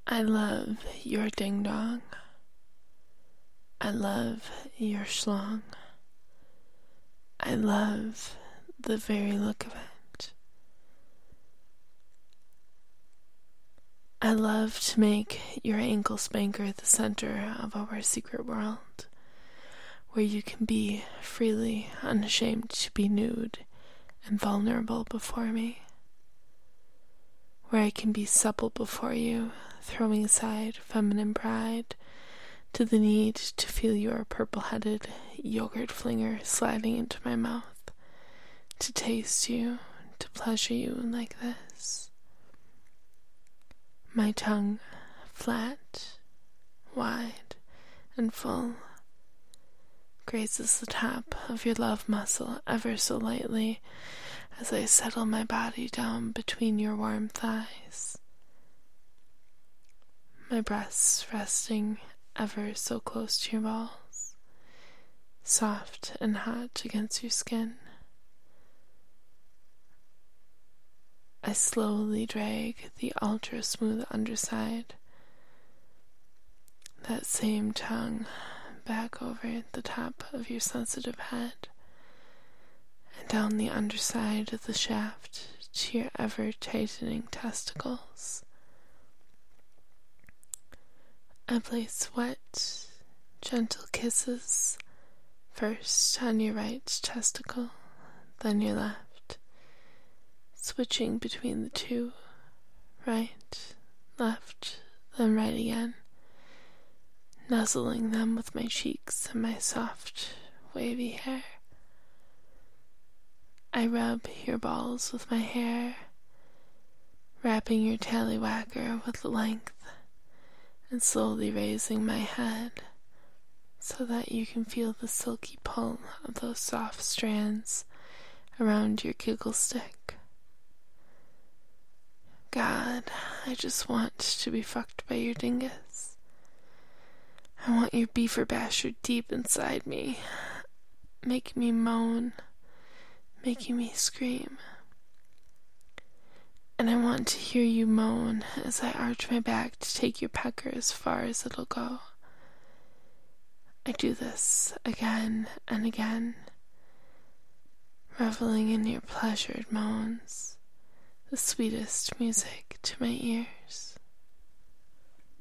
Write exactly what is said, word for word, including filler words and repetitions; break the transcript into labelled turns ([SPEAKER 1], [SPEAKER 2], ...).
[SPEAKER 1] I love your ding-dong. I love your schlong. I love the very look of it. I love to make your ankle spanker the center of our secret world, where you can be freely unashamed to be nude and vulnerable before me, where I can be supple before you, throwing aside feminine pride to the need to feel your purple-headed yogurt flinger sliding into my mouth, to taste you, to pleasure you like this. My tongue flat, wide, and full grazes the top of your love muscle ever so lightly as I settle my body down between your warm thighs, my breasts resting ever so close to your balls, soft and hot against your skin. I slowly drag the ultra-smooth underside, that same tongue, back over the top of your sensitive head, and down the underside of the shaft to your ever-tightening testicles. I place wet, gentle kisses, first on your right testicle, then your left, switching between the two, right, left, then right again, nuzzling them with my cheeks and my soft, wavy hair. I rub your balls with my hair, wrapping your tallywhacker with length, and slowly raising my head so that you can feel the silky pull of those soft strands around your giggle stick. God, I just want to be fucked by your dingus. I want your beaver basher deep inside me, making me moan, making me scream. And I want to hear you moan as I arch my back to take your pecker as far as it'll go. I do this again and again, reveling in your pleasured moans, the sweetest music to my ears.